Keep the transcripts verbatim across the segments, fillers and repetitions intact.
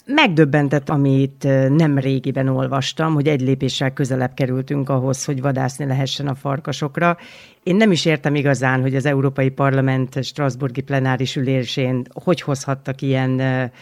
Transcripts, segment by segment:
Megdöbbentett, amit nem régiben olvastam, hogy egy lépéssel közelebb kerültünk ahhoz, hogy vadászni lehessen a farkasokra. Én nem is értem igazán, hogy az Európai Parlament strasbourgi plenáris ülésén hogy hozhattak ilyen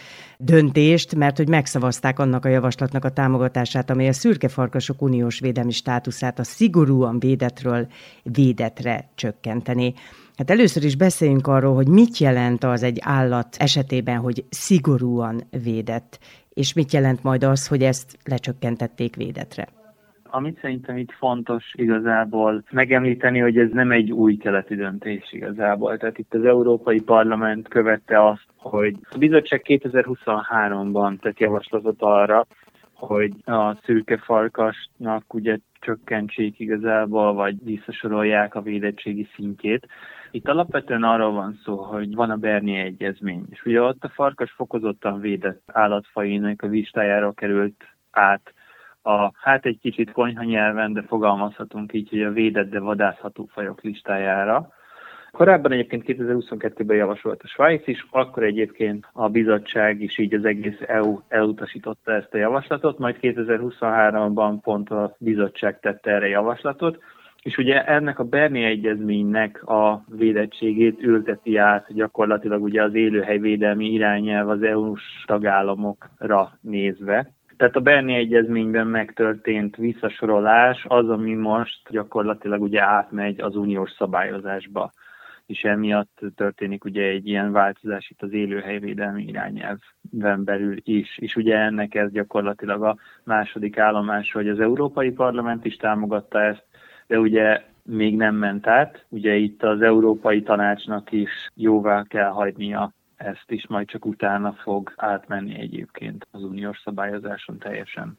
döntést, mert hogy megszavazták annak a javaslatnak a támogatását, amely a szürke farkasok uniós védelmi státuszát a szigorúan védettről védettre csökkenteni. Hát először is beszéljünk arról, hogy mit jelent az egy állat esetében, hogy szigorúan védett, és mit jelent majd az, hogy ezt lecsökkentették védetre. Amit szerintem itt fontos igazából megemlíteni, hogy ez nem egy új keleti döntés igazából. Tehát itt az Európai Parlament követte azt, hogy a bizottság kétezer-huszonháromban tett javaslatot arra, hogy a szürke farkasnak ugye csökkentsék igazából, vagy visszasorolják a védettségi szintjét. Itt alapvetően arról van szó, hogy van a Berni Egyezmény, és ugye ott a farkas fokozottan védett állatfajének a listájára került át a, hát egy kicsit konyha nyelven, de fogalmazhatunk így, hogy a védett, de vadászható fajok listájára. Korábban egyébként kétezer-huszonkettőben javasolt a Svájc is, akkor egyébként a bizottság is így az egész é u elutasította ezt a javaslatot, majd kétezer-huszonháromban pont a bizottság tette erre javaslatot, és ugye ennek a Berni Egyezménynek a védettségét ülteti át gyakorlatilag ugye az élőhelyvédelmi irányelv az é u-s tagállamokra nézve. Tehát a Berni Egyezményben megtörtént visszasorolás az, ami most gyakorlatilag ugye átmegy az uniós szabályozásba, és emiatt történik ugye egy ilyen változás itt az élőhelyvédelmi irányelven belül is. És ugye ennek ez gyakorlatilag a második állomás, hogy az Európai Parlament is támogatta ezt, de ugye még nem ment át. Ugye itt az Európai Tanácsnak is jóvá kell hagynia ezt is, majd csak utána fog átmenni egyébként az uniós szabályozáson teljesen.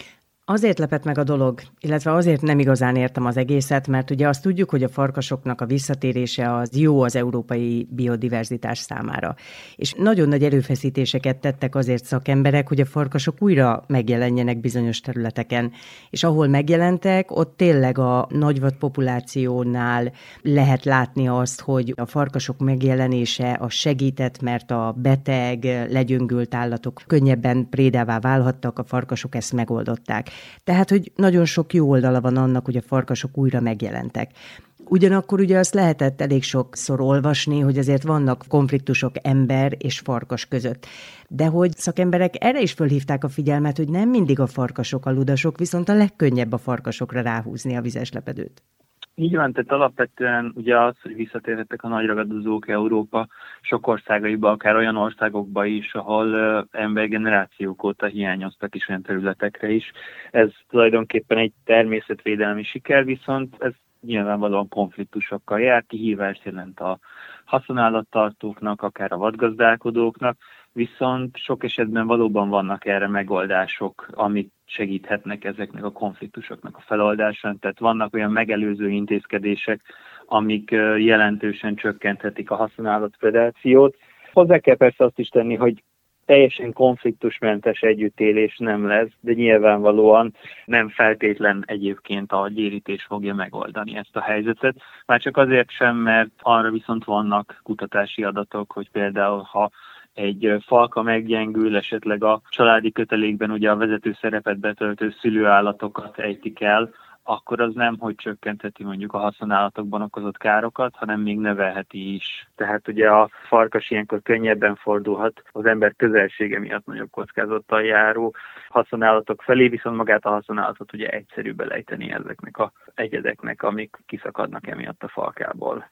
Azért lepett meg a dolog, illetve azért nem igazán értem az egészet, mert ugye azt tudjuk, hogy a farkasoknak a visszatérése az jó az európai biodiverzitás számára. És nagyon nagy erőfeszítéseket tettek azért szakemberek, hogy a farkasok újra megjelenjenek bizonyos területeken. És ahol megjelentek, ott tényleg a nagyvad populációnál lehet látni azt, hogy a farkasok megjelenése a segített, mert a beteg, legyöngült állatok könnyebben prédává válhattak, a farkasok ezt megoldották. Tehát, hogy nagyon sok jó oldala van annak, hogy a farkasok újra megjelentek. Ugyanakkor ugye azt lehetett elég sokszor olvasni, hogy azért vannak konfliktusok ember és farkas között. De hogy szakemberek erre is fölhívták a figyelmet, hogy nem mindig a farkasok a ludasok, viszont a legkönnyebb a farkasokra ráhúzni a vizes lepedőt. Így van, tehát alapvetően ugye az, hogy visszatérhettek a nagy ragadozók Európa sok országaiba, akár olyan országokba is, ahol uh, embergenerációk óta hiányoztak is olyan területekre is. Ez tulajdonképpen egy természetvédelmi siker, viszont ez nyilvánvalóan konfliktusokkal jár, kihívást jelent a haszonállattartóknak, akár a vadgazdálkodóknak, viszont sok esetben valóban vannak erre megoldások, amik segíthetnek ezeknek a konfliktusoknak a feloldásán. Tehát vannak olyan megelőző intézkedések, amik jelentősen csökkenthetik a haszonállatpredációt. Hozzá kell persze azt is tenni, hogy teljesen konfliktusmentes együttélés nem lesz, de nyilvánvalóan nem feltétlen egyébként a gyérítés fogja megoldani ezt a helyzetet. Már csak azért sem, mert arra viszont vannak kutatási adatok, hogy például ha egy falka meggyengül, esetleg a családi kötelékben ugye a vezető szerepet betöltő szülőállatokat ejtik el, akkor az nem, hogy csökkentheti mondjuk a haszonállatokban okozott károkat, hanem még növelheti is. Tehát ugye a farkas ilyenkor könnyebben fordulhat az ember közelsége miatt nagyobb kockázattal járó haszonállatok felé, viszont magát a haszonállatot ugye egyszerűbb elejteni ezeknek a egyedeknek, amik kiszakadnak emiatt a falkából.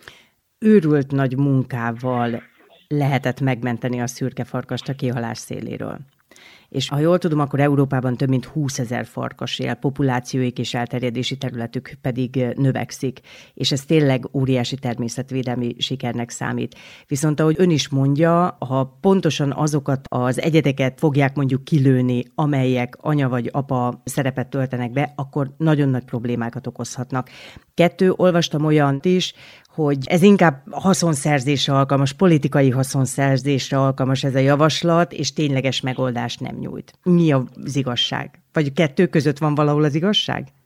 Őrült nagy munkával lehetett megmenteni a szürke farkast a kihalás széléről. És ha jól tudom, akkor Európában több mint húszezer farkas él, populációik és elterjedési területük pedig növekszik, és ez tényleg óriási természetvédelmi sikernek számít. Viszont ahogy ön is mondja, ha pontosan azokat az egyedeket fogják mondjuk kilőni, amelyek anya vagy apa szerepet töltenek be, akkor nagyon nagy problémákat okozhatnak. Kettő, olvastam olyant is, hogy ez inkább haszonszerzésre alkalmas, politikai haszonszerzésre alkalmas ez a javaslat, és tényleges megoldást nem nyújt. Mi az igazság? Vagy kettő között van valahol az igazság?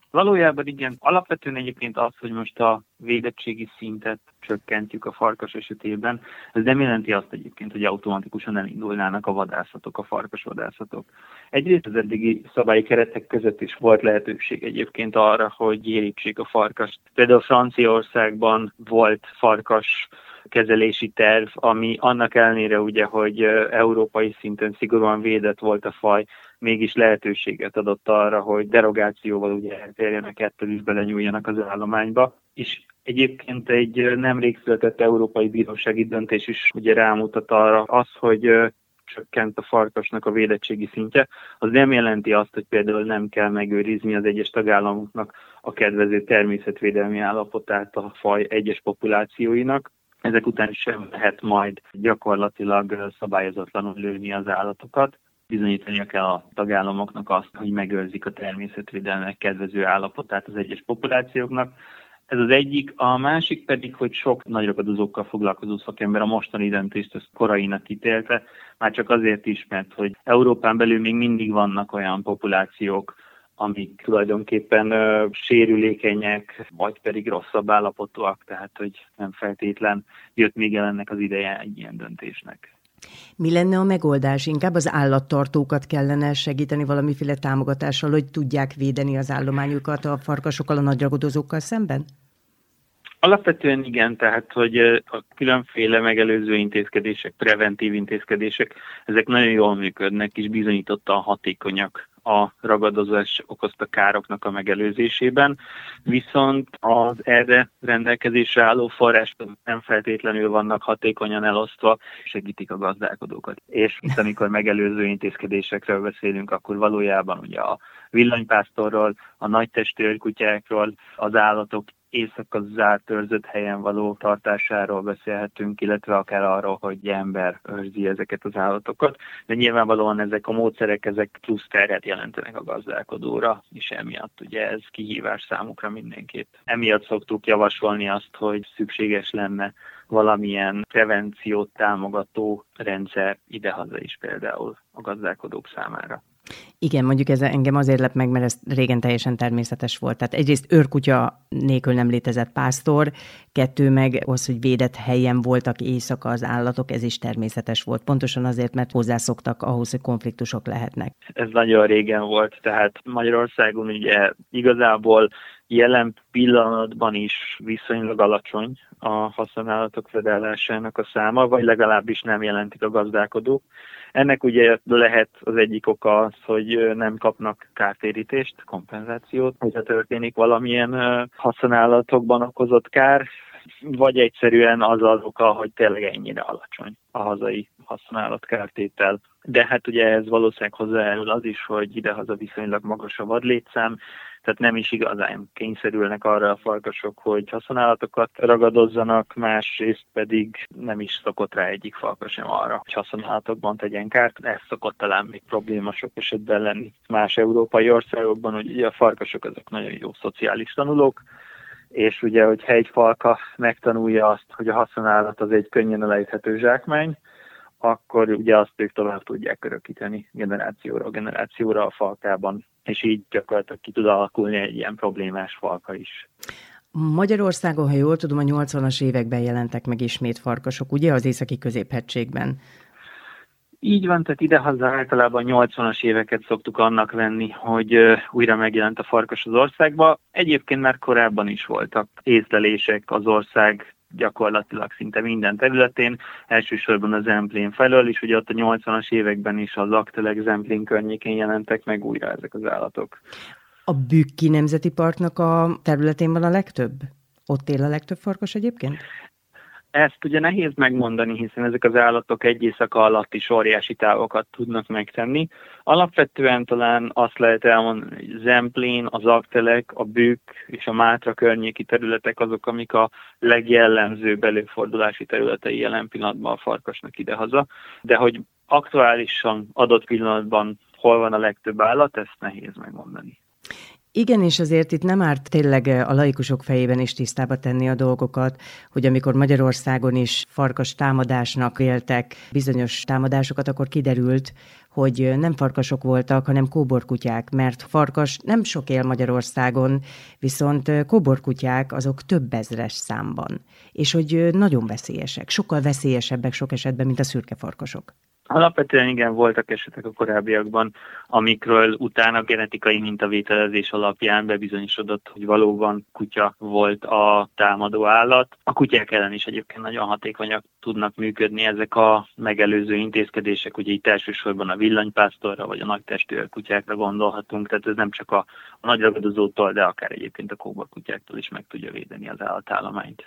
Valójában igen, alapvetően egyébként az, hogy most a védettségi szintet csökkentjük a farkas esetében, ez nem jelenti azt egyébként, hogy automatikusan elindulnának a vadászatok, a farkasvadászatok. Egyrészt az eddigi szabályi keretek között is volt lehetőség egyébként arra, hogy érítsék a farkast. Például Franciaországban volt farkas kezelési terv, ami annak ellenére ugye, hogy európai szinten szigorúan védett volt a faj, mégis lehetőséget adott arra, hogy derogációval ugye eltérjenek ettől is belenyúljanak az állományba. És egyébként egy nemrég született európai bírósági döntés is ugye rámutat arra az, hogy csökkent a farkasnak a védettségi szintje, az nem jelenti azt, hogy például nem kell megőrizni az egyes tagállamoknak a kedvező természetvédelmi állapotát a faj egyes populációinak. Ezek után sem lehet majd gyakorlatilag szabályozatlanul lőni az állatokat. Bizonyítania kell a tagállamoknak azt, hogy megőrzik a természetvédelmek kedvező állapotát az egyes populációknak. Ez az egyik, a másik pedig, hogy sok nagyragadozókkal foglalkozó szakember a mostani döntést ezt korainak ítélte, már csak azért is, mert hogy Európán belül még mindig vannak olyan populációk, amik tulajdonképpen ö, sérülékenyek, vagy pedig rosszabb állapotúak, tehát hogy nem feltétlen jött még el ennek az ideje egy ilyen döntésnek. Mi lenne a megoldás? Inkább az állattartókat kellene segíteni valamiféle támogatással, hogy tudják védeni az állományukat a farkasokkal, a nagyragadozókkal szemben? Alapvetően igen, tehát hogy a különféle megelőző intézkedések, preventív intézkedések, ezek nagyon jól működnek, és bizonyítottan hatékonyak a ragadozás okozta károknak a megelőzésében, viszont az erre rendelkezésre álló források nem feltétlenül vannak hatékonyan elosztva, segítik a gazdálkodókat. És itt, amikor megelőző intézkedésekről beszélünk, akkor valójában ugye a villanypásztorról, a nagytestű őrkutyákról, az állatok éjszaka zárt őrzött helyen való tartásáról beszélhetünk, illetve akár arról, hogy ember őrzi ezeket az állatokat, de nyilvánvalóan ezek a módszerek, ezek plusz terhet jelentenek a gazdálkodóra, és emiatt ugye ez kihívás számukra mindenképp. Emiatt szoktuk javasolni azt, hogy szükséges lenne valamilyen prevenciót támogató rendszer idehaza is például a gazdálkodók számára. Igen, mondjuk ez engem azért lep meg, mert ez régen teljesen természetes volt. Tehát egyrészt őrkutya nélkül nem létezett pásztor, kettő meg az, hogy védett helyen voltak éjszaka az állatok, ez is természetes volt. Pontosan azért, mert hozzászoktak ahhoz, hogy konfliktusok lehetnek. Ez nagyon régen volt, tehát Magyarországon ugye igazából jelen pillanatban is viszonylag alacsony a haszonállatok fedellásának a száma, vagy legalábbis nem jelentik a gazdálkodók. Ennek ugye lehet az egyik oka az, hogy nem kapnak kártérítést, kompenzációt, hogyha történik valamilyen haszonállatokban okozott kár, vagy egyszerűen az az oka, hogy tényleg ennyire alacsony a hazai haszonállatkártétel. De hát ugye ez valószínűleg hozzájárul az is, hogy idehaza viszonylag magas a vadlétszám, tehát nem is igazán kényszerülnek arra a farkasok, hogy haszonállatokat ragadozzanak, másrészt pedig nem is szokott rá egyik farkas sem arra, hogy haszonállatokban tegyen kárt. Ez szokott talán még probléma sok esetben lenni más európai országokban, hogy ugye a farkasok azok nagyon jó szociális tanulók, és ugye, hogyha egy falka megtanulja azt, hogy a haszonállat az egy könnyen elejthető zsákmány, akkor ugye azt ők tovább tudják örökíteni generációra, generációra a falkában, és így gyakorlatilag ki tud alakulni egy ilyen problémás falka is. Magyarországon, ha jól tudom, a nyolcvanas években jelentek meg ismét farkasok, ugye az északi középhegységben? Így van, tehát idehaza általában nyolcvanas éveket szoktuk annak venni, hogy újra megjelent a farkas az országba. Egyébként már korábban is voltak észlelések az ország gyakorlatilag szinte minden területén, elsősorban a Zemplén felől is, ugye ott a nyolcvanas években is a Laktelek Zemplén környékén jelentek meg újra ezek az állatok. A Bükki Nemzeti Parknak a területén van a legtöbb? Ott él a legtöbb farkas egyébként? Ezt ugye nehéz megmondani, hiszen ezek az állatok egy éjszaka alatt is óriási távokat tudnak megtenni. Alapvetően talán azt lehet elmondani, hogy Zemplén, az Aktelek, a Bükk és a Mátra környéki területek azok, amik a legjellemzőbb előfordulási területei jelen pillanatban a farkasnak idehaza. De hogy aktuálisan adott pillanatban hol van a legtöbb állat, ezt nehéz megmondani. Igen, és azért itt nem árt tényleg a laikusok fejében is tisztába tenni a dolgokat, hogy amikor Magyarországon is farkas támadásnak véltek bizonyos támadásokat, akkor kiderült, hogy nem farkasok voltak, hanem kóborkutyák, mert farkas nem sok él Magyarországon, viszont kóborkutyák azok több ezres számban, és hogy nagyon veszélyesek, sokkal veszélyesebbek sok esetben, mint a szürke farkasok. Alapvetően igen, voltak esetek a korábbiakban, amikről utána genetikai mintavételezés alapján bebizonyosodott, hogy valóban kutya volt a támadó állat. A kutyák ellen is egyébként nagyon hatékonyak tudnak működni ezek a megelőző intézkedések, ugye itt elsősorban a villanypásztorra vagy a nagytestűek kutyákra gondolhatunk, tehát ez nem csak a, a nagyragadozótól, de akár egyébként a kóborkutyáktól is meg tudja védeni az állatállományt.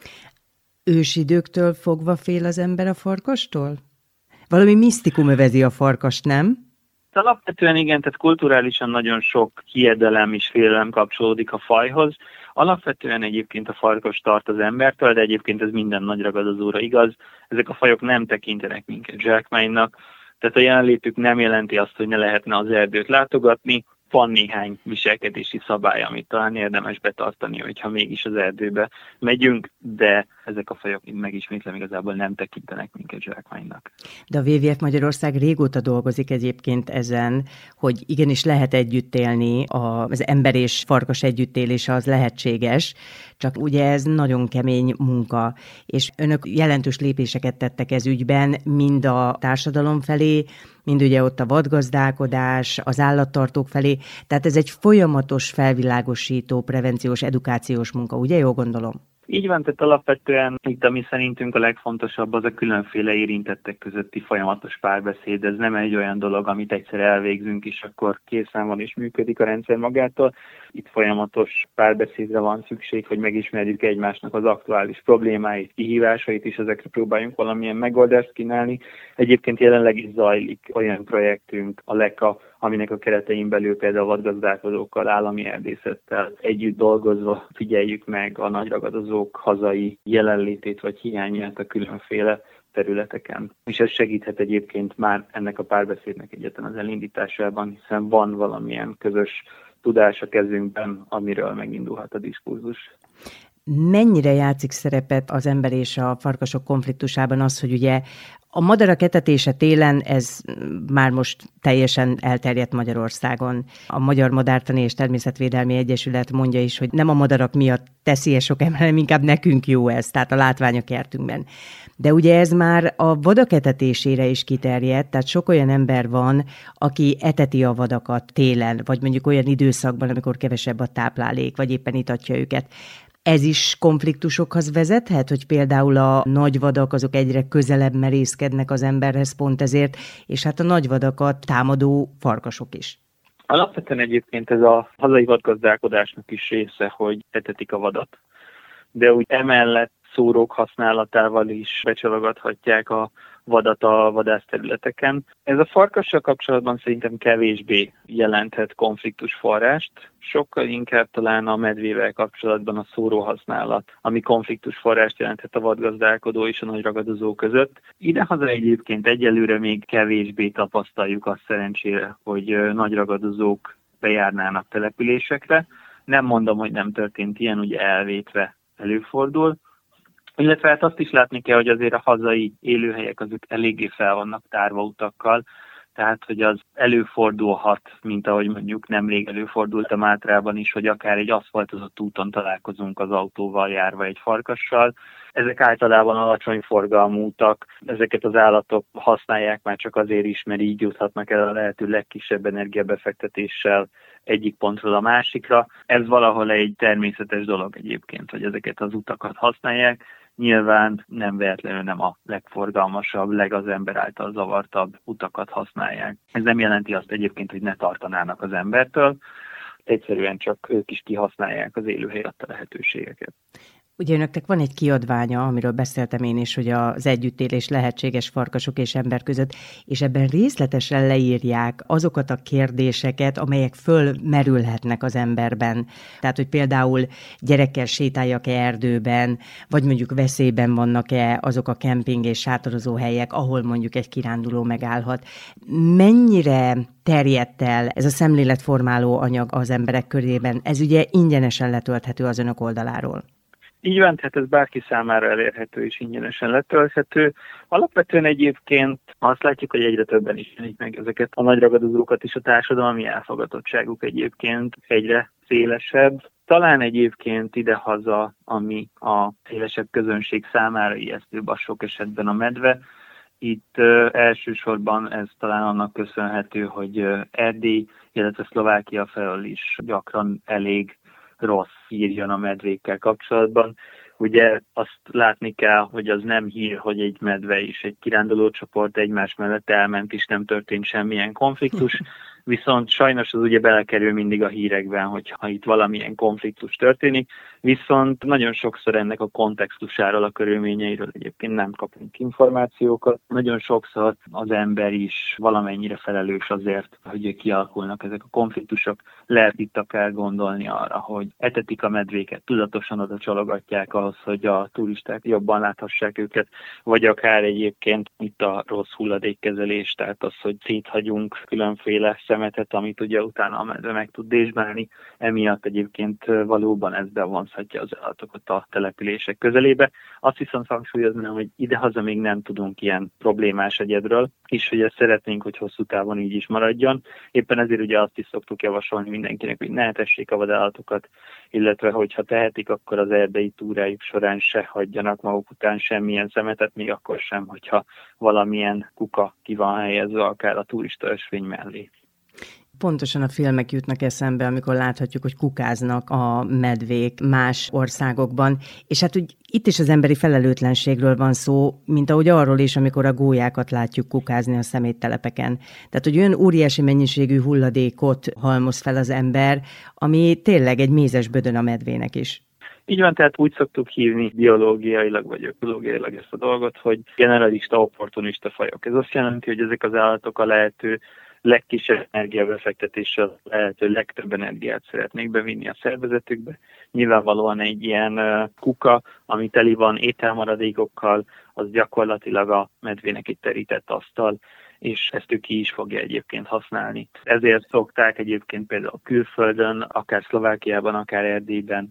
Ősidőktől fogva fél az ember a farkastól? Valami misztikum övezi a farkast, nem? Alapvetően igen, tehát kulturálisan nagyon sok hiedelem és félelem kapcsolódik a fajhoz. Alapvetően egyébként a farkas tart az embertől, de egyébként ez minden nagyragadozóra igaz. Ezek a fajok nem tekintenek minket zsákmánynak, tehát a jelenlétük nem jelenti azt, hogy ne lehetne az erdőt látogatni. Van néhány viselkedési szabály, amit talán érdemes betartani, hogyha mégis az erdőbe megyünk, de ezek a fajok, megismétlem, igazából nem tekintenek minket zsákmánynak. De a dupla vé vé ef Magyarország régóta dolgozik egyébként ezen, hogy igenis lehet együtt élni, az ember és farkas együttélése az lehetséges, csak ugye ez nagyon kemény munka, és önök jelentős lépéseket tettek ez ügyben, mind a társadalom felé, mind ugye ott a vadgazdálkodás, az állattartók felé, tehát ez egy folyamatos felvilágosító, prevenciós, edukációs munka, ugye jól gondolom? Így van, tehát alapvetően itt, ami szerintünk a legfontosabb, az a különféle érintettek közötti folyamatos párbeszéd. Ez nem egy olyan dolog, amit egyszer elvégzünk, és akkor készen van és működik a rendszer magától. Itt folyamatos párbeszédre van szükség, hogy megismerjük egymásnak az aktuális problémáit, kihívásait, és ezekre próbáljunk valamilyen megoldást kínálni. Egyébként jelenleg is zajlik olyan projektünk, a LEKA, aminek a keretein belül például a vadgazdálkodókkal, állami erdészettel együtt dolgozva figyeljük meg a nagyragadozók hazai jelenlétét vagy hiányát a különféle területeken. És ez segíthet egyébként már ennek a párbeszédnek egyáltalán az elindításában, hiszen van valamilyen közös tudás a kezünkben, amiről megindulhat a diskurzus. Mennyire játszik szerepet az ember és a farkasok konfliktusában az, hogy ugye a madarak etetése télen, ez már most teljesen elterjedt Magyarországon. A Magyar Madártani és Természetvédelmi Egyesület mondja is, hogy nem a madarak miatt teszi -e sok ember, hanem inkább nekünk jó ez, tehát a látvány a kertünkben. De ugye ez már a vadak etetésére is kiterjedt, tehát sok olyan ember van, aki eteti a vadakat télen, vagy mondjuk olyan időszakban, amikor kevesebb a táplálék, vagy éppen itatja őket. Ez is konfliktusokhoz vezethet, hogy például a nagyvadak azok egyre közelebb merészkednek az emberhez pont ezért, és hát a nagyvadakat támadó farkasok is. Alapvetően egyébként ez a hazai vadgazdálkodásnak is része, hogy etetik a vadat. De úgy emellett szórók használatával is becsalogathatják a vadat a vadászterületeken. Ez a farkassal kapcsolatban szerintem kevésbé jelenthet konfliktusforrást, sokkal inkább talán a medvével kapcsolatban a szóróhasználat, ami konfliktusforrást jelenthet a vadgazdálkodó és a nagyragadozó között. Idehaza egyébként egyelőre még kevésbé tapasztaljuk azt szerencsére, hogy nagyragadozók bejárnának településekre. Nem mondom, hogy nem történt ilyen, ugye elvétve előfordul. Illetve hát azt is látni kell, hogy azért a hazai élőhelyek azok eléggé fel vannak tárva utakkal, tehát hogy az előfordulhat, mint ahogy mondjuk nemrég előfordult a Mátrában is, hogy akár egy aszfaltozott úton találkozunk az autóval járva egy farkassal. Ezek általában alacsony forgalmú utak, ezeket az állatok használják már csak azért is, mert így juthatnak el a lehető legkisebb energiabefektetéssel egyik pontról a másikra. Ez valahol egy természetes dolog egyébként, hogy ezeket az utakat használják. Nyilván nem véletlenül nem a legforgalmasabb, legaz ember által zavartabb utakat használják. Ez nem jelenti azt egyébként, hogy ne tartanának az embertől, egyszerűen csak ők is kihasználják az élőhely adta lehetőségeket. Ugye önöknek van egy kiadványa, amiről beszéltem én is, hogy az együttélés lehetséges farkasok és ember között, és ebben részletesen leírják azokat a kérdéseket, amelyek fölmerülhetnek az emberben. Tehát, hogy például gyerekkel sétáljak-e erdőben, vagy mondjuk veszélyben vannak-e azok a kemping és sátorozó helyek, ahol mondjuk egy kiránduló megállhat. Mennyire terjedt el ez a szemléletformáló anyag az emberek körében? Ez ugye ingyenesen letölthető az önök oldaláról. Így van, tehát ez bárki számára elérhető és ingyenesen letölthető. Alapvetően egyébként azt látjuk, hogy egyre többen ismerik meg ezeket a nagy ragadozókat, és a társadalmi elfogadottságuk egyébként egyre szélesebb. Talán egyébként idehaza, ami a szélesebb közönség számára ijesztőbb, a sok esetben a medve. Itt uh, elsősorban ez talán annak köszönhető, hogy uh, Erdély, illetve Szlovákia felől is gyakran elég rossz hír jön a medvékkel kapcsolatban. Ugye azt látni kell, hogy az nem hír, hogy egy medve és egy kirándulócsoport egymás mellett elment, és nem történt semmilyen konfliktus, viszont sajnos az ugye belekerül mindig a hírekben, hogyha itt valamilyen konfliktus történik, viszont nagyon sokszor ennek a kontextusáról, a körülményeiről egyébként nem kapunk információkat. Nagyon sokszor az ember is valamennyire felelős azért, hogy kialakulnak ezek a konfliktusok. Lehet itt akár gondolni arra, hogy etetik a medvéket, tudatosan oda csalogatják ahhoz, hogy a turisták jobban láthassák őket, vagy akár egyébként itt a rossz hulladékkezelés, tehát az, hogy széthagyunk különféle szemetet, amit ugye utána a medve meg tud dézsmálni. Emiatt egyébként valóban ez bevonzhatja az állatokat a települések közelébe. Azt viszont hangsúlyoznám, hogy idehaza még nem tudunk ilyen problémás egyedről, és hogy ezt szeretnénk, hogy hosszú távon így is maradjon. Éppen ezért ugye azt is szoktuk javasolni mindenkinek, hogy ne etessék a vadállatokat, illetve hogyha tehetik, akkor az erdei túrájuk során se hagyjanak maguk után semmilyen szemetet, még akkor sem, hogyha valamilyen kuka ki van helyezve akár a turista ösvény mellé. Pontosan a filmek jutnak eszembe, amikor láthatjuk, hogy kukáznak a medvék más országokban, és hát úgy itt is az emberi felelőtlenségről van szó, mint ahogy arról is, amikor a gólyákat látjuk kukázni a szeméttelepeken. Tehát, hogy olyan óriási mennyiségű hulladékot halmoz fel az ember, ami tényleg egy mézes bödön a medvének is. Így van, tehát úgy szoktuk hívni biológiailag vagy ökológiailag ezt a dolgot, hogy generalista, opportunista fajok. Ez azt jelenti, hogy ezek az állatok a lehető legkisebb energiabefektetéssel lehető legtöbb energiát szeretnék bevinni a szervezetükbe. Nyilvánvalóan egy ilyen kuka, ami teli van ételmaradékokkal, az gyakorlatilag a medvének egy terített asztal, és ezt ő ki is fogja egyébként használni. Ezért szokták egyébként például külföldön, akár Szlovákiában, akár Erdélyben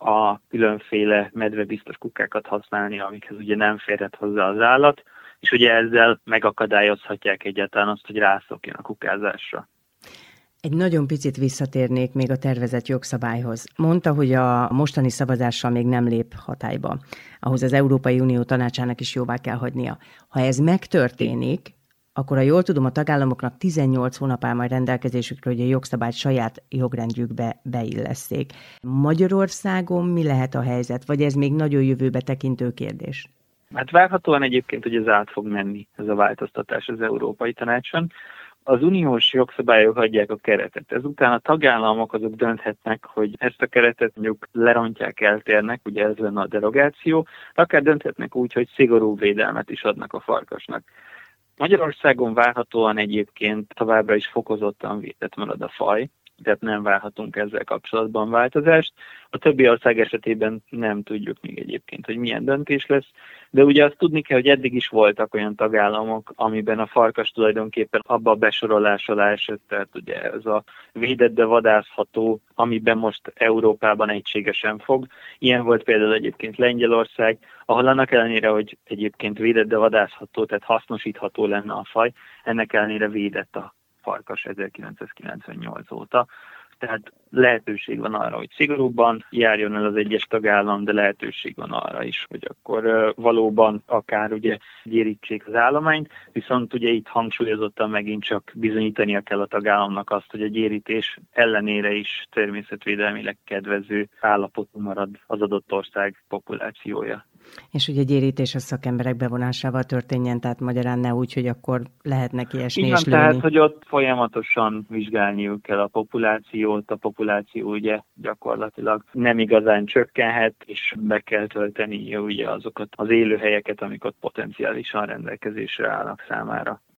a különféle medvebiztos kukákat használni, amikhez ugye nem férhet hozzá az állat, és ugye ezzel megakadályozhatják egyáltalán azt, hogy rászokjon a kukázásra. Egy nagyon picit visszatérnék még a tervezett jogszabályhoz. Mondta, hogy a mostani szavazással még nem lép hatályba. Ahhoz az Európai Unió tanácsának is jóvá kell hagynia. Ha ez megtörténik, akkor, ha jól tudom, a tagállamoknak tizennyolc hónap áll majd rendelkezésükre, hogy a jogszabályt saját jogrendjükbe beillesszék. Magyarországon mi lehet a helyzet, vagy ez még nagyon jövőbe tekintő kérdés? Hát várhatóan egyébként, hogy ez át fog menni, ez a változtatás az Európai Tanácson. Az uniós jogszabályok adják a keretet. Ezután a tagállamok azok dönthetnek, hogy ezt a keretet mondjuk lerontják, eltérnek, ugye ez lenne a derogáció, akár dönthetnek úgy, hogy szigorú védelmet is adnak a farkasnak. Magyarországon várhatóan egyébként továbbra is fokozottan védett marad a faj, tehát nem várhatunk ezzel kapcsolatban változást. A többi ország esetében nem tudjuk még egyébként, hogy milyen döntés lesz, de ugye azt tudni kell, hogy eddig is voltak olyan tagállamok, amiben a farkas tulajdonképpen abba a besorolás alá esett, tehát ugye ez a védett, de vadászható, amiben most Európában egységesen fog. Ilyen volt például egyébként Lengyelország, ahol annak ellenére, hogy egyébként védett, de vadászható, tehát hasznosítható lenne a faj, ennek ellenére védett a farkas ezerkilencszázkilencvennyolc óta. Tehát lehetőség van arra, hogy szigorúbban járjon el az egyes tagállam, de lehetőség van arra is, hogy akkor valóban akár ugye gyérítsék az állományt, viszont ugye itt hangsúlyozottan megint csak bizonyítania kell a tagállamnak azt, hogy a gyérítés ellenére is természetvédelmileg kedvező állapotú marad az adott ország populációja. És ugye gyérítés a szakemberek bevonásával történjen, tehát magyarán ne úgy, hogy akkor lehet neki esni Így és van, lőni. tehát, hogy ott folyamatosan vizsgálniuk kell a populációt, a populáció ugye gyakorlatilag nem igazán csökkenhet, és be kell tölteni ugye azokat az élőhelyeket, amik ott potenciálisan rendelkezésre állnak számára.